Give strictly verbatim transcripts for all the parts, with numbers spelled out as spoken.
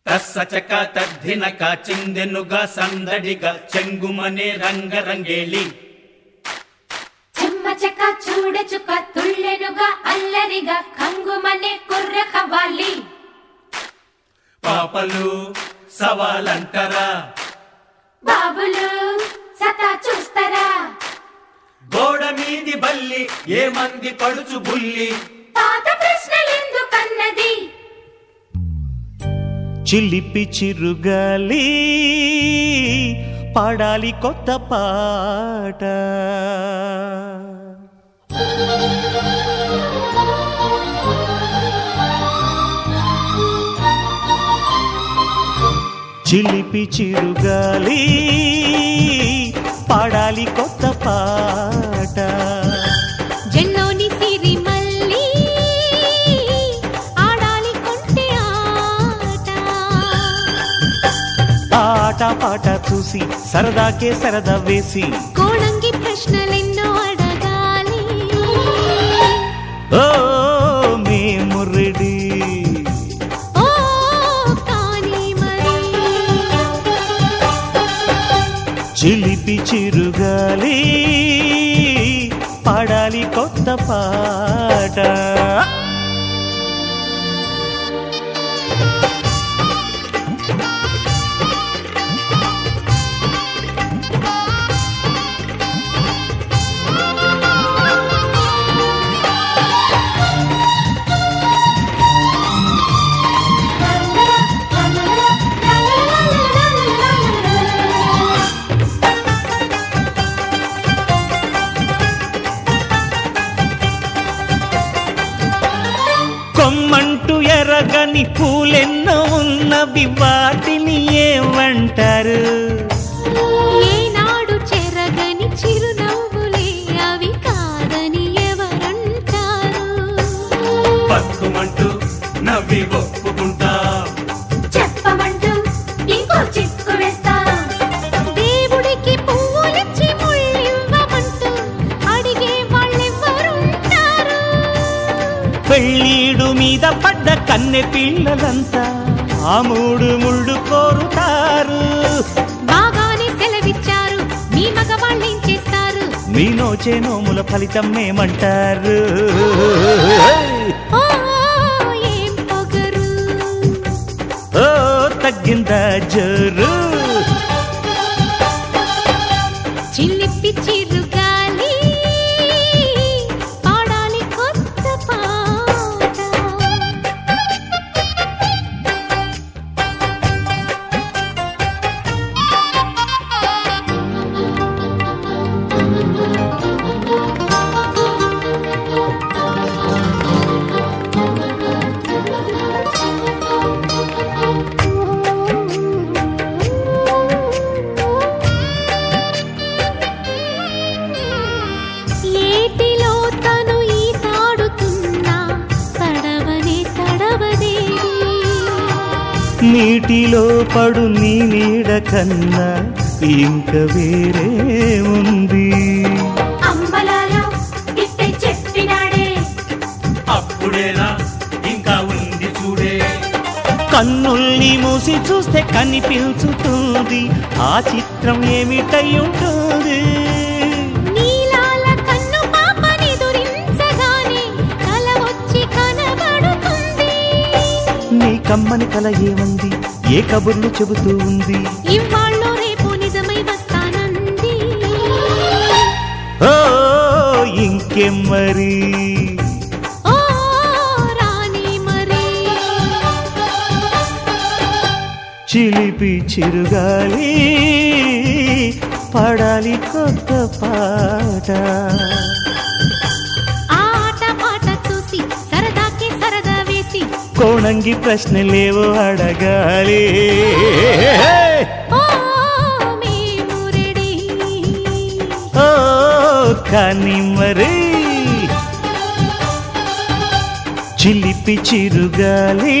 తస్సచక తద్దినక చిందెనుగా సందడిగా చెంగుమనే రంగరంగేళి చెమ్మచక చూడచుక తుళ్ళెనుగా అల్లరిగా కంగుమనే కుర్ర కవాలి పాపలు సవాలంటరా బాబులు సతా చూస్తారా గోడ మీది బల్లి ఏ మంది పడుచు బుల్లి పాత ప్రశ్నలెందుకన్నది చిలిపి చిరుగాలి పాడాలి కొత్త పాట చిలిపి చిరుగాలి పాడాలి కొత్త పాట జెన్నోని సిరి మల్లి ఆడాలి కొంటె ఆట ఆట పాట చూసి సరదాకే సరదా వేసి కోణంగి ప్రశ్నలెన్నో అడగాలి ఓ మేము రెడీ ఓ కానీ మరి చిలిపి చిరుగాలి పాడాలి కొత్త పాట కొమ్మంటూ ఎరగని పూలెన్నో ఉన్నవి వాటిని ఏమంటారు ఏనాడు చెరగని చిరునవ్వులే అవి కాదని ఎవరంటారు పక్కుమంటూ నవ్వి ఒప్పుకుంటా చెప్పమంటూ ఇంకో చిక్కు వేస్తా దేవుడికి పువ్వులిచ్చి ముళ్ళివ్వమంటూ అడిగే వాళ్ళెవ్వరుంటారు పెళ్ళీడు మీద పడ్డ కన్నె పిల్లలంతా ఆ మూడు ముళ్ళు కోరుతారు బాగానే సెలవిచ్చారు మీ మగవాళ్ళేం చేస్తారు మీ నోచే నోముల ఫలితం ఏమంటారు ఓ ఏం పొగరు ఓ తగ్గిందా జోరు చిలిపి చిరుగాలి పాడాలి కొత్త పాట ఏటిలో తను ఈ తాడుతున్నా తడవనే తడవదేవి నీటిలో పడు నీ నీడ కన్నా ఇంక వేరే ఉంది అంబలాలో ఇట్టే చెప్పినాడే అప్పుడేనా ఇంకా ఉంది చూడే కన్నుల్ని మూసి చూస్తే కనిపించుతుంది ఆ చిత్రం ఏమిటై ఉంటుంది నీలాల కన్ను పాపని దురించగానే కల వచ్చి కనబడుతుంది నీ కమ్మని కల ఏమంది ఏ కబుర్లు చెబుతూ ఉంది ఇవాళ్ళో రేపు నిజమై వస్తానంది ఓ ఇంకేం మరి ఓ రాణి మరి చిలిపి చిరుగాలి పాడాలి కొత్త పాట ఆట పాట చూసి సరదాకే సరదా వేసి కోణంగి ప్రశ్నలేవో అడగాలి ఓ మేము రెడీ ఓ కానీ మరి చిలిపి చిరుగాలి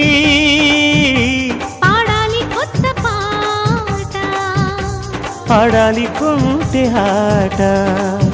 పాడాలి కొత్త పాట పాడాలి కొంటె ఆట